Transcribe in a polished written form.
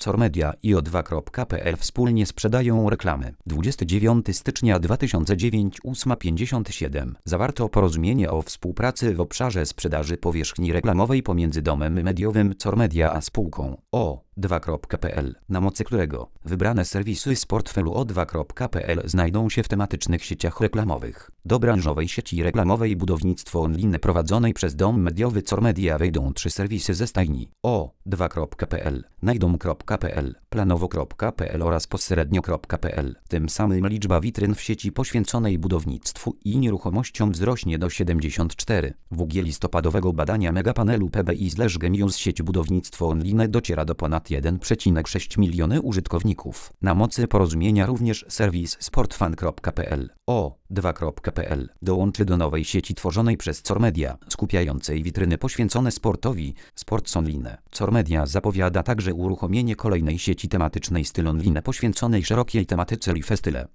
Cormedia i O2.pl wspólnie sprzedają reklamy. 29 stycznia 2009 8:57. Zawarto porozumienie o współpracy w obszarze sprzedaży powierzchni reklamowej pomiędzy domem mediowym Cormedia a spółką O2.pl, na mocy którego wybrane serwisy z portfelu O2.pl znajdą się w tematycznych sieciach reklamowych. Do branżowej sieci reklamowej budownictwo online prowadzonej przez dom mediowy Cormedia wejdą 3 serwisy ze stajni O2.pl, najdom.pl, planowo.pl oraz pośrednio.pl. Tym samym liczba witryn w sieci poświęconej budownictwu i nieruchomościom wzrośnie do 74. W listopadowego badania megapanelu PBI/Gemius sieć budownictwo online dociera do ponad 1,6 miliony użytkowników. Na mocy porozumienia również serwis sportfan.pl O2.pl dołączy do nowej sieci tworzonej przez Cormedia, skupiającej witryny poświęcone sportowi, Sports Online. Cormedia zapowiada także uruchomienie kolejnej sieci tematycznej Styl Online poświęconej szerokiej tematyce lifestyle.